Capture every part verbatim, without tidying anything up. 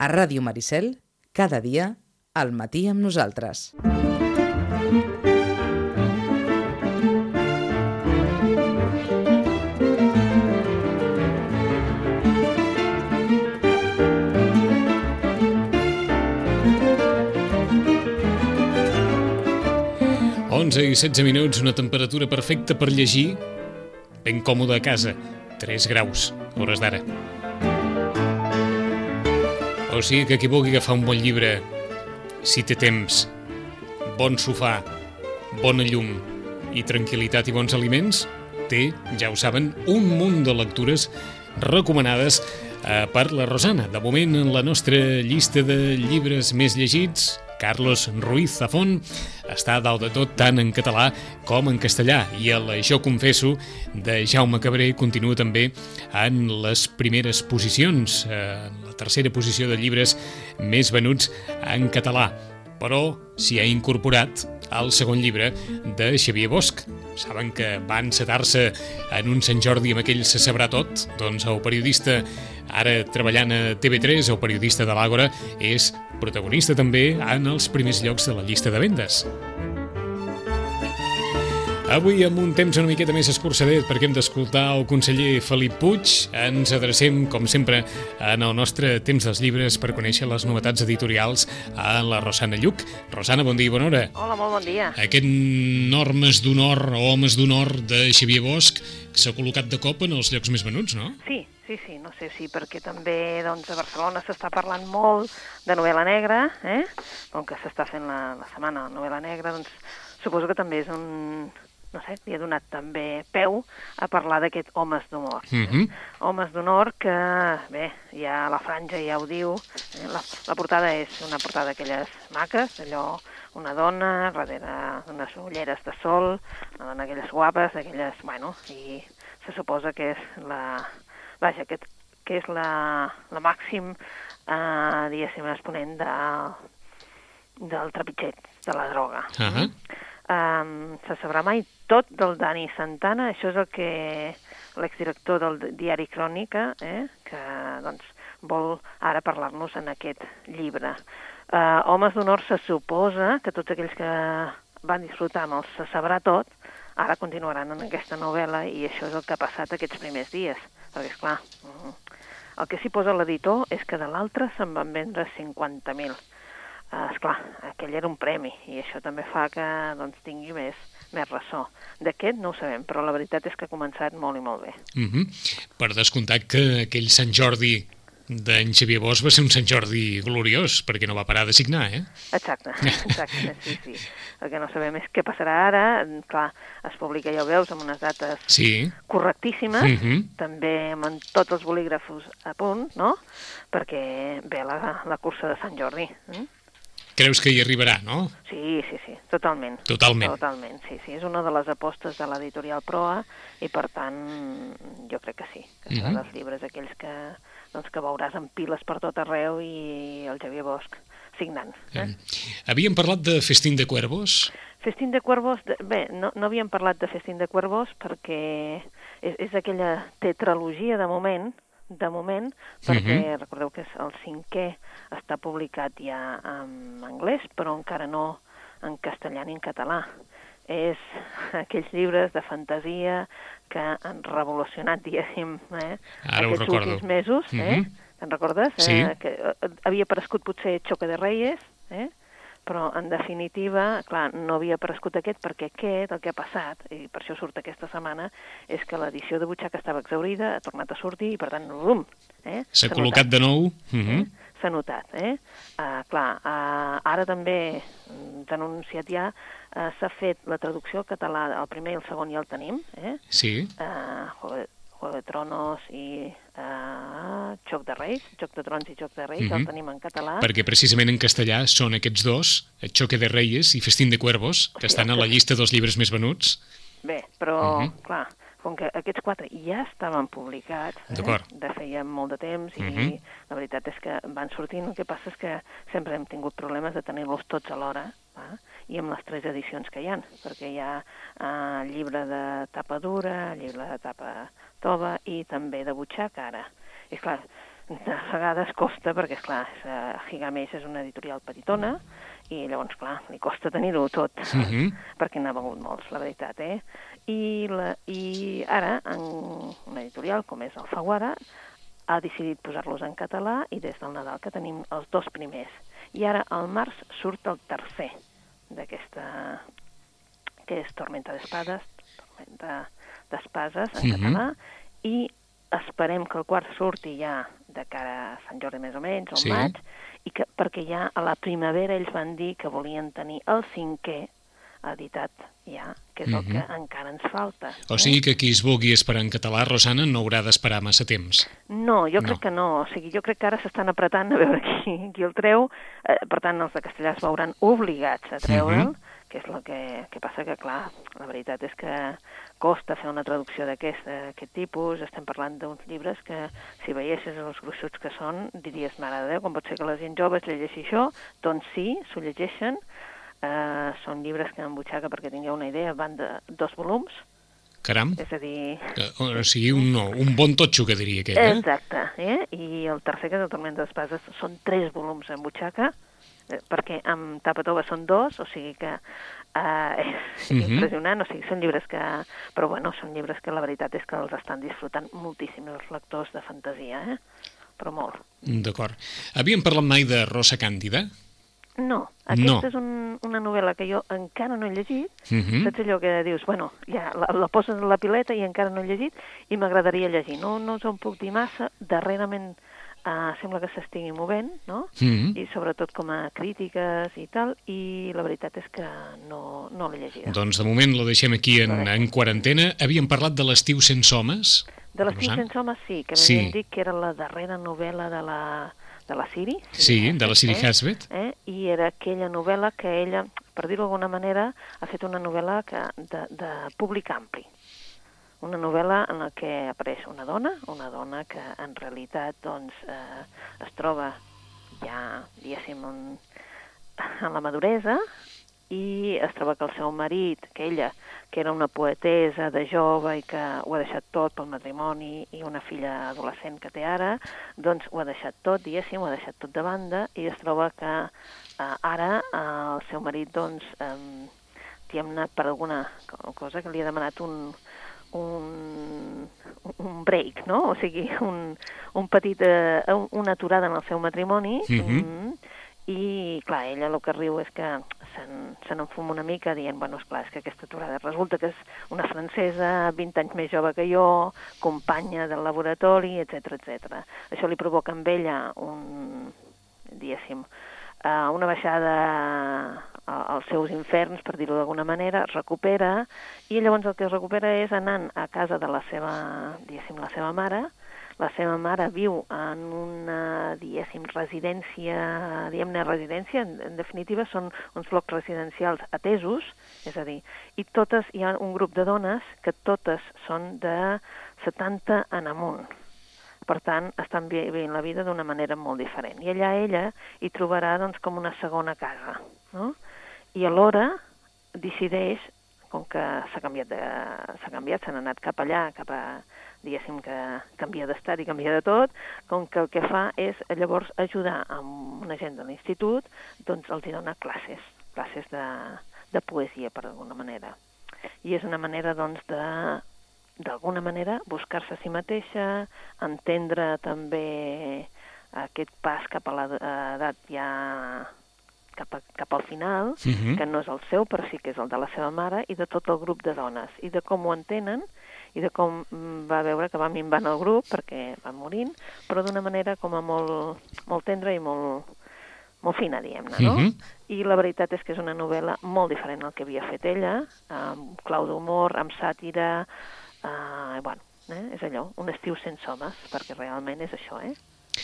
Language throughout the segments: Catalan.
A Ràdio Maricel, cada dia, al matí amb nosaltres. onze i setze minuts, una temperatura perfecta per llegir, ben còmode a casa, tres graus, hores d'ara. O sigui que qui vulgui agafar un bon llibre, si té temps, bon sofà, bona llum i tranquil·litat i bons aliments, té, ja ho saben, un munt de lectures recomanades eh, per la Rosana. De moment, en la nostra llista de llibres més llegits, Carlos Ruiz Zafón està dalt de tot tant en català com en castellà, i el Jo confesso de Jaume Cabré continua també en les primeres posicions, en la tercera posició de llibres més venuts en català. Però s'hi ha incorporat el segon llibre de Xavier Bosch. Saben que va encetar-se en un Sant Jordi amb aquell Se sabrà tot? Doncs el periodista, ara treballant a T V tres, el periodista de l'Àgora, és protagonista també en els primers llocs de la llista de vendes. Avui, amb un temps una miqueta més escurçadet, perquè hem d'escoltar el conseller Felip Puig, ens adrecem, com sempre, en el nostre temps dels llibres per conèixer les novetats editorials a la Rosana Lluc. Rosana, bon dia i bona hora. Hola, molt bon dia. Aquest Normes d'honor o Homes d'honor de Xavier Bosch s'ha col·locat de cop en els llocs més venuts, no? Sí, sí, sí, no sé si perquè també doncs, a Barcelona s'està parlant molt de novel·la negra, eh? Com que s'està fent la, la setmana de novel·la negra, doncs suposo que també és un... no sé, li ha donat també peu a parlar d'aquest Homes d'honor. Mm-hmm. Homes d'honor que, bé, ja la franja ja ho diu, eh? la, la portada és una portada d'aquelles maques, allò, una dona darrere d'unes ulleres de sol, una dona d'aquelles guapes, d'aquelles, bueno, i se suposa que és la, vaja, que, que és la, la màxim, eh, diguéssim, exponent de, del trepitget, de la droga. Uh-huh. Um, se sabrà mai tot del Dani Santana, això és el que l'exdirector del diari Crònica, eh, que doncs, vol ara parlar-nos en aquest llibre. Uh, Homes d'honor se suposa que tots aquells que van disfrutar amb el Se sabrà tot, ara continuaran en aquesta novel·la, i això és el que ha passat aquests primers dies, perquè, esclar, el que s'hi posa l'editor és que de l'altre se'n van vendre cinquanta mil. Uh, esclar, aquell era un premi, i això també fa que doncs, tingui més, més ressò. D'aquest no ho sabem, però la veritat és que ha començat molt i molt bé. Mm-hmm. Per descomptat que aquell Sant Jordi d'en Xavier Bosch va ser un Sant Jordi gloriós, perquè no va parar de signar, eh? Exacte, exacte, sí, sí. El que no sabem és què passarà ara. Clar, es publica, ja ho veus, amb unes dates sí. correctíssimes, mm-hmm. també amb tots els bolígrafos a punt, no?, perquè ve la, la cursa de Sant Jordi. Mm? Creus que hi arribarà, no? Sí, sí, sí, totalment. Totalment. Totalment, sí, sí. És una de les apostes de l'editorial Proa, i per tant jo crec que sí, que serà mm-hmm. dels llibres aquells que, doncs, que veuràs en piles per tot arreu, i el Xavier Bosch signant. Eh? Mm. Havíem parlat de Festín de Cuervos? Festín de Cuervos, de, bé, no, no havíem parlat de Festín de Cuervos perquè és, és aquella tetralogia de moment, de moment, perquè mm-hmm. recordeu que el cinquè està publicat ja en anglès, però encara no en castellà ni en català. És aquells llibres de fantasia que han revolucionat, diguéssim, eh, aquests últims mesos. Mm-hmm. Eh? Te'n recordes? Sí. Eh, que havia aparegut potser Choque de Reyes, eh? però en definitiva, clar, no havia aparegut aquest, perquè aquest, el que ha passat, i per això surt aquesta setmana, és que l'edició de butxaca estava exhaurida, ha tornat a sortir, i per tant, bum! Eh? S'ha col·locat notat. De nou. Uh-huh. eh? S'ha notat, eh? Uh, clar, uh, ara també, t'han anunciat ja, uh, s'ha fet la traducció al català, el primer i el segon ja el tenim, eh? Sí. Uh, Juego, Juego de Tronos i uh, Joc de Reis, Joc de Trons i Joc de Reis, uh-huh. el tenim en català. Perquè precisament en castellà són aquests dos, Choque de Reyes i Festín de Cuervos, que sí, estan a la llista dels llibres més venuts. Bé, però, uh-huh. clar, com que aquests quatre ja estaven publicats, eh, de feia molt de temps, i uh-huh. la veritat és que van sortint. El que passa és que sempre hem tingut problemes de tenir-los tots alhora, va? I amb les tres edicions que hi ha, perquè hi ha eh, llibre de tapa dura, llibre de tapa tova i també de butxaca ara. I clar, de vegades costa, perquè, esclar, uh, Gigamesh és una editorial petitona, i llavors, clar, li costa tenir-ho tot, Uh-huh. perquè n'ha vengut molts, la veritat, eh? I, la, i ara, en una editorial com és Alfaguara, ha decidit posar-los en català i des del Nadal que tenim els dos primers. I ara, al març, surt el tercer d'aquesta, que és Tormenta d'Espades, Tormenta d'Espases en Mhm. català, i esperem que el quart surti ja de cara a Sant Jordi més o menys, o Sí. maig, i que, perquè ja a la primavera ells van dir que volien tenir el cinquè editat ja, que és el Mhm. que encara ens falta. O sigui que qui es vulgui esperar en català, Rosana, no haurà d'esperar massa temps. No, jo No. crec que no. O sigui, jo crec que ara s'estan apretant a veure qui, qui el treu. Eh, per tant, els de castellà es veuran obligats a treure'l, Mhm. que és el que, que passa que, clar, la veritat és que costa fer una traducció d'aquest aquest tipus. Estem parlant d'uns llibres que, si veiessis els gruixuts que són, diries, mare de Déu, com pot ser que la gent jove es llegeixi això? Doncs sí, s'ho llegeixen. Uh, són llibres que en butxaca, perquè tingueu una idea, van de dos volums, Caram. és a dir... Eh, O sigui, un, no, un bon totxo, que diria aquell, eh? Exacte, eh? I el tercer, que és el Tormenta d'Espases, són tres volums en butxaca, eh, perquè amb tapa tova són dos, o sigui que eh, és Mhm. impressionant, o sigui, són llibres que... Però bueno, són llibres que la veritat és que els estan disfrutant moltíssim els lectors de fantasia, eh? Però molt. D'acord. Havíem parlat mai de Rosa Càndida? No, aquesta No. és un, una novel·la que jo encara no he llegit. Mhm. Saps allò que dius, bueno, ja la, la poses en la pileta i encara no he llegit i m'agradaria llegir. No, no us en puc dir massa, darrerament uh, sembla que s'estigui movent, no? Mhm. I sobretot com a crítiques i tal, i la veritat és que no, no l'he llegida. Doncs de moment la deixem aquí en, en quarantena. Havíem parlat de l'Estiu sense homes. De l'Estiu Rosana? sense homes sí, que Sí. m'havien dit que era la darrera novel·la de la, de la Siri. Sí, de la Siri eh? Hasbet. Eh? I era aquella novel·la que ella, per dir-ho d'alguna manera, ha fet una novel·la que, de, de públic ampli. Una novel·la en la que apareix una dona, una dona que en realitat doncs, eh, es troba ja, diguéssim, en, en la maduresa, i es troba que el seu marit, que ella, que era una poetesa de jove i que ho ha deixat tot pel matrimoni i una filla adolescent que té ara, doncs ho ha deixat tot, diguéssim, ho ha deixat tot de banda, i es troba que eh, ara eh, el seu marit, doncs, eh, diguem-ne, per alguna cosa que li ha demanat un, un, un break, no? O sigui, un, un petit, eh, una aturada en el seu matrimoni, Mhm. mm, i, clar, ella el que riu és que se'n se n'enfuma una mica dient, bueno, esclar, és que aquesta aturada resulta que és una francesa, vint anys més jove que jo, companya del laboratori, etcètera, etcètera. Això li provoca amb ella un, diguéssim, uh, una baixada als seus inferns, per dir-ho d'alguna manera, es recupera, i llavors el que es recupera és anant a casa de la seva, diguéssim, la seva mare. La seva mare viu en una, diguéssim, residència, diguem-ne residència, en, en definitiva són uns blocs residencials atesos, és a dir, i totes, hi ha un grup de dones que totes són de setanta en amunt. Per tant, estan vivint la vida d'una manera molt diferent. I allà ella hi trobarà, doncs, com una segona casa, no? I alhora decideix, com que s'ha canviat, de, s'ha canviat, s'han anat cap allà, cap a, diguéssim, que canvia d'estat i canvia de tot, com que el que fa és llavors ajudar amb una gent de l'institut, doncs els hi dona classes, classes de, de poesia, per alguna manera. I és una manera, doncs, de, d'alguna manera, buscar-se a si mateixa, entendre també aquest pas cap a l'edat ja cap, a, cap al final, Mhm. que no és el seu, però sí que és el de la seva mare, i de tot el grup de dones, i de com ho entenen, i de com va veure que va minvant el grup, perquè van morint, però d'una manera com a molt, molt tendra i molt, molt fina, diguem-ne, no? Mhm. I la veritat és que és una novel·la molt diferent al que havia fet ella, amb clau d'humor, amb sàtira, eh, bueno, eh, és allò, un estiu sense homes, perquè realment és això, eh?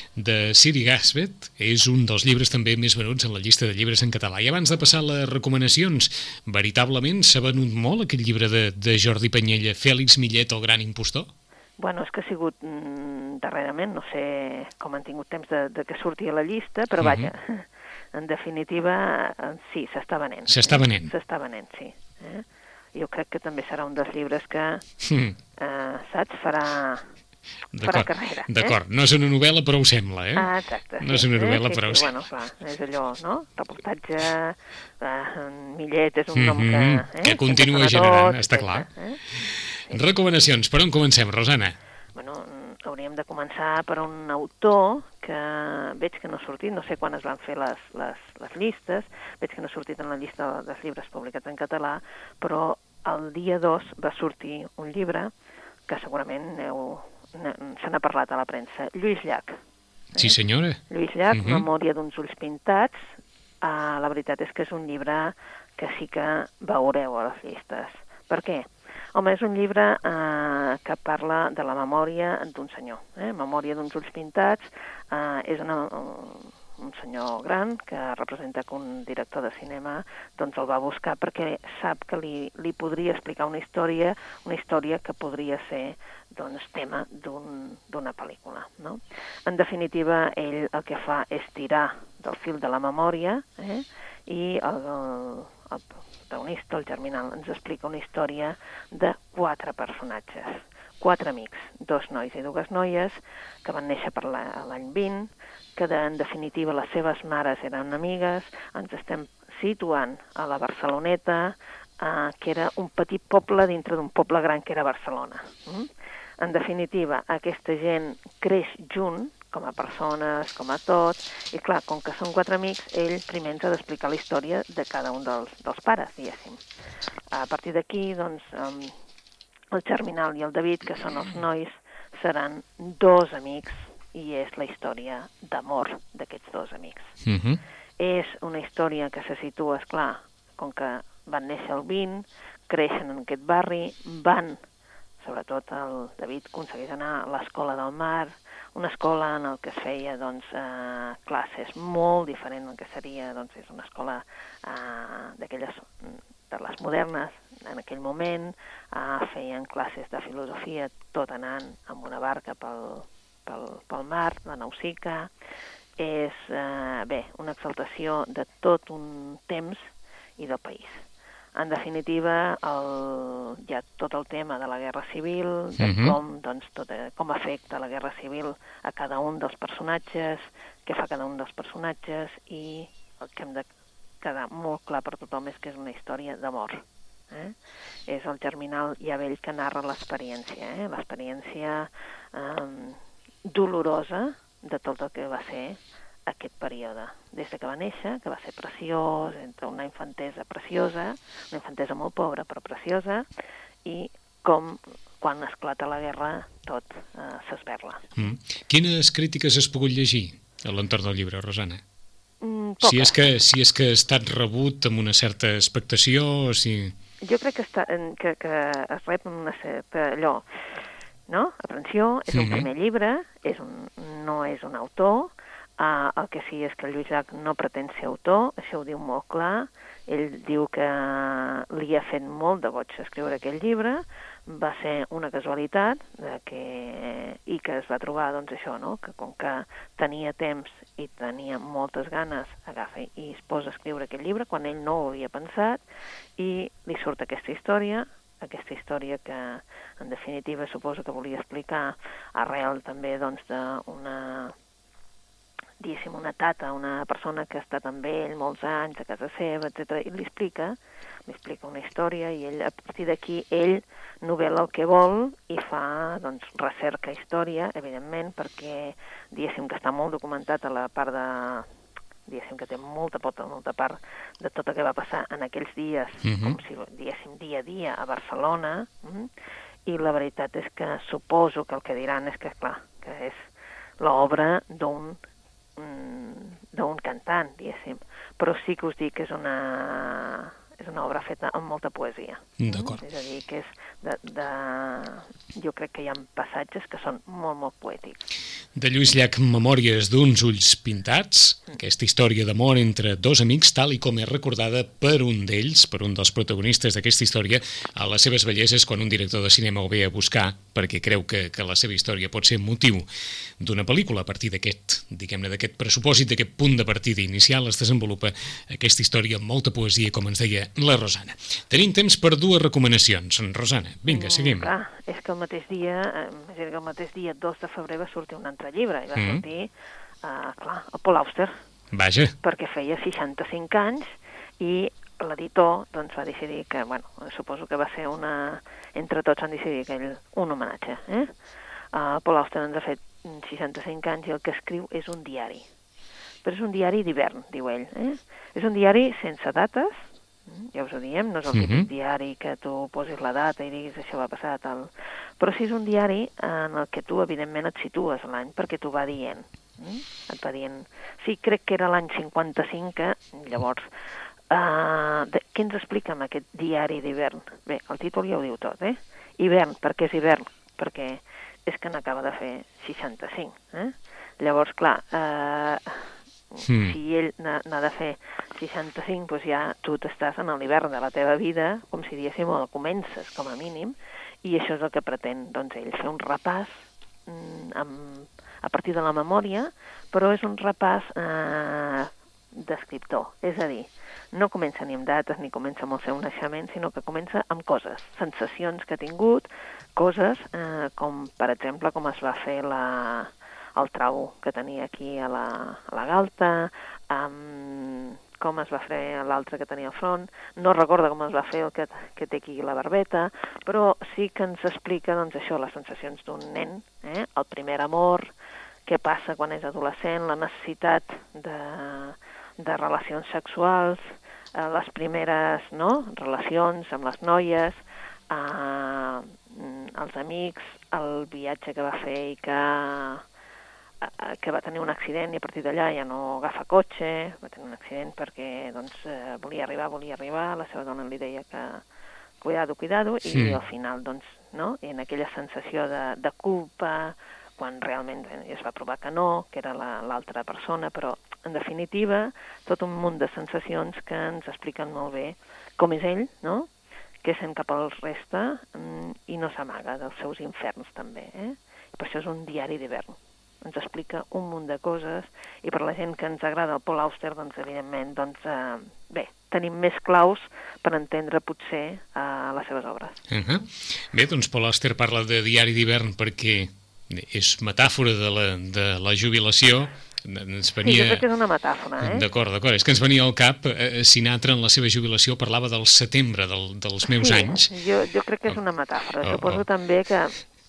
De Siri Hasbet és un dels llibres també més venuts en la llista de llibres en català. I abans de passar a les recomanacions, veritablement s'ha venut molt aquest llibre de, de Jordi Panyella, Fèlix Millet, el gran impostor? Bueno, és que ha sigut mm, darrerament, no sé com han tingut temps de, de que surti a la llista, però Mhm. vaja, en definitiva, eh, sí, s'està venent. S'està venent. S'està venent, sí. Eh? Jo crec que també serà un dels llibres que, Mm. eh, saps, farà, farà carrera. D'acord, no és una novel·la però ho sembla, eh? Ah, exacte. No és una novel·la però ho sí, sembla. bueno, clar, és allò, no? Reportatge, eh, Millet és un nom que... Mm-hmm, que continua generant, està clar. Recomanacions, per on comencem, Rosana? Bueno, hauríem de començar per un autor que veig que no ha sortit, no sé quan es van fer les, les, les llistes, veig que no ha sortit en la llista dels llibres publicats en català, però el dia dos va sortir un llibre que segurament heu, se n'ha parlat a la premsa, Lluís Llach. Eh? Sí, senyora. Lluís Llach, Uh-huh. Memòria d'uns ulls pintats. Uh, la veritat és que és un llibre que sí que veureu a les llistes. Per què? Home, és un llibre uh, que parla de la memòria d'un senyor. Eh? Memòria d'uns ulls pintats uh, és una... Uh, un senyor gran que representa que un director de cinema doncs el va buscar perquè sap que li, li podria explicar una història, una història que podria ser doncs, tema d'un, d'una pel·lícula. No? En definitiva, ell el que fa és tirar del fil de la memòria eh? i el, el, el protagonista, el Germinal, ens explica una història de quatre personatges. Quatre amics, dos nois i dues noies, que van néixer per l'any vint, que de, en definitiva les seves mares eren amigues, ens estem situant a la Barceloneta, eh, que era un petit poble dintre d'un poble gran que era Barcelona. Mm? En definitiva, aquesta gent creix junt, com a persones, com a tot, i clar, com que són quatre amics, ell primer ens ha d'explicar la història de cada un dels, dels pares, diguéssim. A partir d'aquí, doncs, eh, el Germinal i el David, que són els nois, seran dos amics i és la història d'amor d'aquests dos amics. Uh-huh. És una història que se situa, esclar, com que van néixer al vint, creixen en aquest barri, van, sobretot el David aconsegueix anar a l'Escola del Mar, una escola en el que es feia doncs, eh, classes molt diferent del que seria, doncs és una escola eh, d'aquelles de les modernes, en aquell moment, eh, feien classes de filosofia, tot anant amb una barca pel, pel, pel mar, la Nausica. És, eh, bé, una exaltació de tot un temps i del país. En definitiva, el, hi ha tot el tema de la Guerra Civil, de Mhm. com, doncs, tot, eh, com afecta la Guerra Civil a cada un dels personatges, què fa cada un dels personatges, i el que hem de quedar molt clar per tothom és que és una història d'amor. Eh? És el Germinal ja vell que narra l'experiència, eh? l'experiència eh, dolorosa de tot el que va ser aquest període. Des que va néixer, que va ser preciós, entre una infantesa preciosa, una infantesa molt pobra però preciosa, i com quan esclata la guerra tot eh, s'esberla. Mm. Quines crítiques has pogut llegir a l'entorn del llibre, Rosana? Mm, Si és, que, si és que ha estat rebut amb una certa expectació o si... Jo crec que, està, que, que es rep amb una certa allò, no? Aprensió, és un Mhm. primer llibre, és un, no és un autor, uh, el que sí és que el Lluís Llach no pretén ser autor, això ho diu molt clar, ell diu que li ha fet molt de goig escriure aquest llibre, va ser una casualitat de que, i que es va trobar, doncs això, no? Que com que tenia temps i tenia moltes ganes, agafa i es posa a escriure aquest llibre quan ell no ho havia pensat, i li surt aquesta història, aquesta història que en definitiva suposo que volia explicar arrel també doncs d'una, diguéssim, una tata, una persona que ha estat amb ell molts anys a casa seva, etcètera, i li explica, li explica una història i ell, a partir d'aquí, ell novel·la el que vol i fa, doncs, recerca història, evidentment, perquè, diguéssim, que està molt documentat a la part de, diguéssim, que té molta, molta, molta part de tot el que va passar en aquells dies, Mhm. com si, diguéssim, dia a dia a Barcelona, mm? I la veritat és que suposo que el que diran és que, clar, que és l'obra d'un d'un cantant, diguéssim, però sí que us dic que és una, és una obra feta amb molta poesia. D'acord. És a dir, que és de, de... jo crec que hi ha passatges que són molt, molt poètics. De Lluís Llach, Memòries d'uns ulls pintats, aquesta història d'amor entre dos amics, tal i com és recordada per un d'ells, per un dels protagonistes d'aquesta història, a les seves belleses quan un director de cinema ho ve a buscar, perquè creu que, que la seva història pot ser motiu d'una pel·lícula. A partir d'aquest, diguem-ne, d'aquest pressupòsit, d'aquest punt de partida inicial, es desenvolupa aquesta història amb molta poesia, com ens deia la Rosana. Tenim temps per dues recomanacions. Rosana, vinga, seguim. Mm, clar, és que el mateix dia, eh, és que el mateix dia, dos de febrer, va sortir un altre llibre, i va mm. sortir, eh, clar, el Paul Auster. Vaja. Perquè feia seixanta-cinc anys i l'editor doncs, va decidir que, bueno, suposo que va ser una... Entre tots han decidit que ell, un homenatge. Eh? Uh, Paul Auster ens ha fet seixanta-cinc anys i el que escriu és un diari. Però és un diari d'hivern, diu ell. Eh? És un diari sense dates, ja us ho diem, no és el típic mm-hmm. diari que tu posis la data i diguis això va passar tal... Però sí és un diari en el que tu, evidentment, et situes l'any, perquè t'ho va dient. Mm? Et va dient... Sí, crec que era l'any cinquanta-cinc, que llavors... Uh, de, què ens explica amb aquest diari d'hivern? Bé, el títol ja ho diu tot, eh? Hivern, per què és hivern? Perquè és que n'acaba de fer seixanta-cinc, eh? Llavors, clar, uh, mm. si ell n'ha de fer seixanta-cinc, doncs ja tu t'estàs en l'hivern de la teva vida, com si diguéssim, o el comences, com a mínim, i això és el que pretén, doncs, ell, fer un repàs mm, amb, a partir de la memòria, però és un repàs eh, d'escriptor, és a dir, no comença ni amb dates ni comença amb el seu naixement, sinó que comença amb coses, sensacions que ha tingut, coses eh, com, per exemple, com es va fer la, el trau que tenia aquí a la, a la galta, amb, com es va fer l'altre que tenia al front, no recorda com es va fer el que, que té aquí la barbeta, però sí que ens explica doncs, això, les sensacions d'un nen, eh? El primer amor, què passa quan és adolescent, la necessitat de... de relacions sexuals, eh, les primeres no? relacions amb les noies, eh, els amics, el viatge que va fer i que, eh, que va tenir un accident i a partir d'allà ja no agafa cotxe, va tenir un accident perquè doncs, eh, volia arribar, volia arribar, la seva dona li deia que cuidado, cuidado, sí. I al final, doncs, no? I en aquella sensació de, de culpa, quan realment es va provar que no, que era l'altra persona, però en definitiva, tot un munt de sensacions que ens expliquen molt bé com és ell, no? Què sent cap al resta i no s'amaga dels seus inferns també. Eh? I per això és un diari d'hivern. Ens explica un munt de coses i per la gent que ens agrada el Paul Auster, doncs evidentment, doncs, eh, bé, tenim més claus per entendre potser eh, les seves obres. Uh-huh. Bé, doncs Paul Auster parla de diari d'hivern perquè és metàfora de la, de la jubilació. Ens venia... Sí, jo crec que és una metàfora, eh? D'acord, d'acord. És que ens venia al cap, eh, Sinatra en la seva jubilació parlava del setembre del, dels meus sí, anys. Jo, jo crec que és una metàfora. Oh, Suposo oh. també que...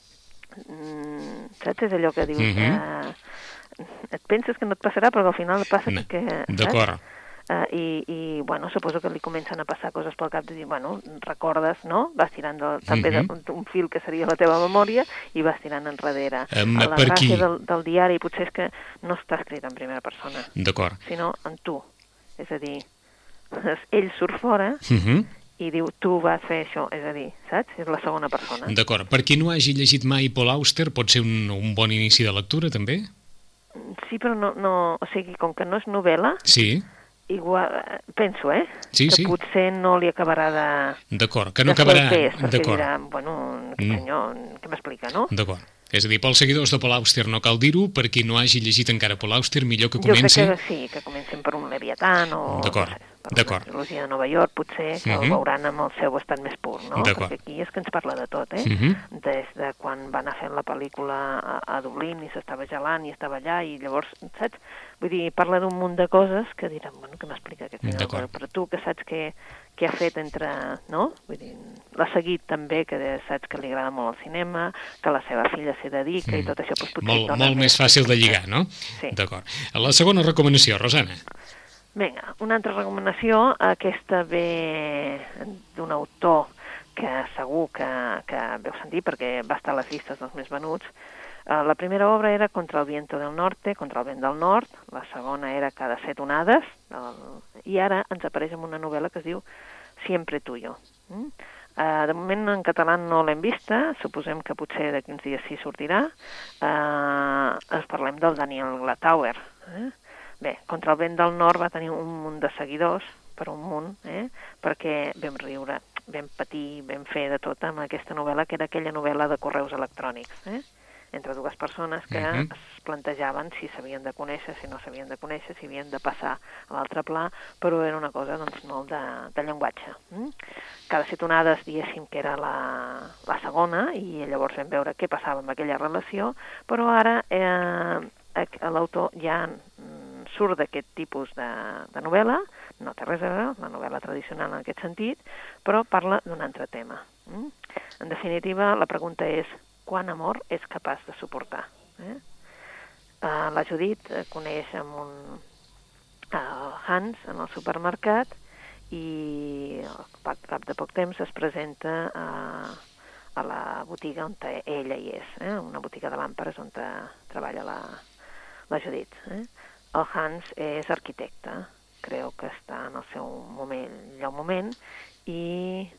Mm, saps? És allò que dius... Uh-huh. eh, et penses que no et passarà, però al final et passa no. que... D'acord. Uh, i, i, bueno, suposo que li comencen a passar coses pel cap de dir, bueno, recordes, no? Vas tirant de, també mm-hmm. d'un fil que seria la teva memòria i vas tirant enrere. Um, la per gràcia qui... del, del diari potser és que no està escrit en primera persona. D'acord. Sinó en tu. És a dir, ell surt fora mm-hmm. i diu, tu vas fer això, és a dir, saps? És la segona persona. D'acord. Per qui no hagi llegit mai Paul Auster, pot ser un, un bon inici de lectura, també? Sí, però no, no... O sigui, com que no és novel·la... Sí. Igual, penso, eh? Sí, que sí. potser no li acabarà de... D'acord, que no acabarà... Pes, perquè dirà, bueno, aquest mm. senyor, què m'explica, no? D'acord. És a dir, pels seguidors de Paul Auster no cal dir-ho, per qui no hagi llegit encara Paul Auster, millor que comenci... Jo crec que sí, que comencin per un Leviatán o... D'acord. Per D'acord. una trilogia de Nova York, potser, que uh-huh. el veuran amb el seu estat més pur, no? Perquè aquí és que ens parla de tot, eh? Uh-huh. Des de quan va anar fent la pel·lícula a, a Dublín i s'estava gelant i estava allà i llavors, saps? Vull dir, parla d'un munt de coses que diran, bueno, què m'explica aquest senyor? Però, però tu que saps què, què ha fet entre, no? Vull dir, l'ha seguit també, que saps que li agrada molt el cinema, que la seva filla s'hi dedica mm. i tot això, doncs potser... Molt, molt més fàcil de lligar, no? Sí. D'acord. La segona recomanació, Rosana. Vinga, una altra recomanació, aquesta ve d'un autor que segur que, que veu sentir perquè va estar a les llistes dels més venuts. Uh, la primera obra era Contra el viento del norte, Contra el vent del nord, la segona era Cada set onades, el... i ara ens apareix en una novel·la que es diu Siempre tuyo. Mm? Uh, de moment en català no l'hem vista, suposem que potser d'aquí uns dies sí sortirà. Uh, ens parlem del Daniel Glatauer. Eh? Bé, Contra el vent del nord va tenir un munt de seguidors, per un munt, eh? perquè vam riure, vam patir, vam fer de tot amb aquesta novel·la, que era aquella novel·la de correus electrònics, eh? entre dues persones que uh-huh. es plantejaven si s'havien de conèixer, si no s'havien de conèixer, si havien de passar a l'altre pla, però era una cosa doncs, molt de, de llenguatge. Mm? Cada Setonades, diguéssim, que era la, la segona, i llavors vam veure què passava amb aquella relació, però ara eh, l'autor ja surt d'aquest tipus de, de novel·la, no té res a veure, la novel·la tradicional en aquest sentit, però parla d'un altre tema. Mm? En definitiva, la pregunta és quant amor és capaç de suportar. Eh? Uh, la Judit uh, coneix amb un uh, Hans en el supermercat i al cap de poc temps es presenta uh, a la botiga on ella hi és, eh? una botiga de làmperes on treballa la, la Judit. Eh? El Hans és arquitecte, creu que està en el seu moment, lloc moment, i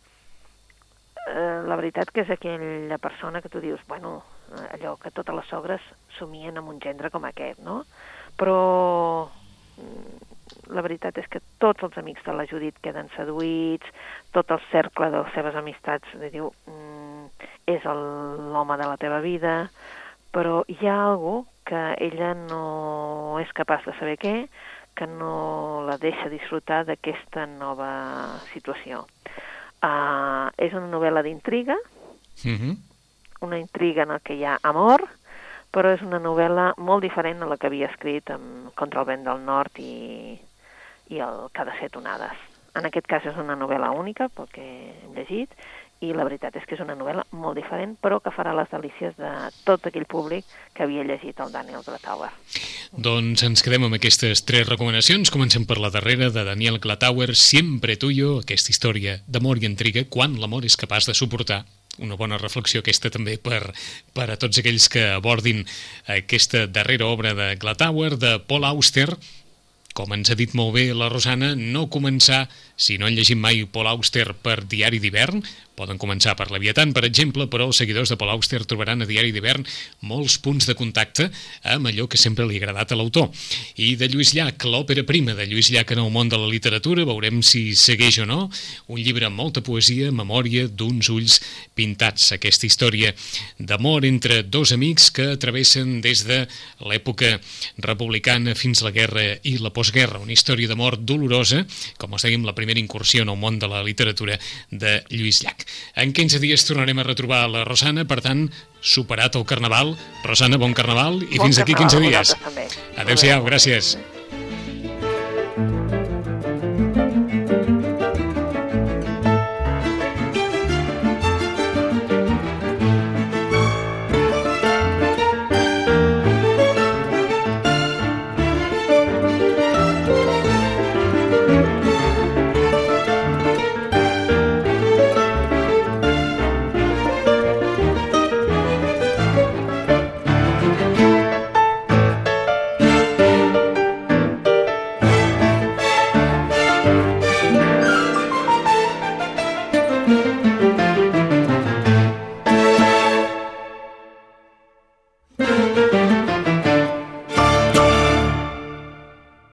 la veritat que és aquella persona que tu dius, bueno, allò que totes les sogres somien amb un gendre com aquest, no? Però la veritat és que tots els amics de la Judit queden seduïts, tot el cercle de les seves amistats li diu, mm, és l'home de la teva vida, però hi ha algú que ella no és capaç de saber què, que no la deixa disfrutar d'aquesta nova situació. Uh, és una novel·la d'intriga, uh-huh. una intriga en la que hi ha amor, però és una novel·la molt diferent a la que havia escrit amb Contra el vent del nord i, i el Cada set onades. En aquest cas és una novel·la única, pel que hem llegit, i la veritat és que és una novel·la molt diferent, però que farà les delícies de tot aquell públic que havia llegit el Daniel Glatauer. Doncs ens quedem amb aquestes tres recomanacions. Comencem per la darrera, de Daniel Glatauer, Siempre tuyo, aquesta història d'amor i intriga, quan l'amor és capaç de suportar. Una bona reflexió aquesta també per, per a tots aquells que abordin aquesta darrera obra de Glatauer, de Paul Auster. Com ens ha dit molt bé la Rosana, no començar, si no han llegit mai Paul Auster, per Diari d'hivern. Poden començar per Leviatán, per exemple, però els seguidors de Paul Auster trobaran a Diari d'hivern molts punts de contacte amb allò que sempre li ha agradat a l'autor. I de Lluís Llach, l'òpera prima de Lluís Llach en el món de la literatura, veurem si segueix o no, un llibre amb molta poesia, memòria d'uns ulls pintats. Aquesta història d'amor entre dos amics que travessen des de l'època republicana fins a la guerra i la postguerra. Una història d'amor dolorosa, com us dèiem, la primera incursió en el món de la literatura de Lluís Llach. En quinze dies tornarem a retrobar la Rosana, per tant, superat el Carnaval. Rosana, bon Carnaval i bon fins aquí quinze dies. Adéu-siau, gràcies.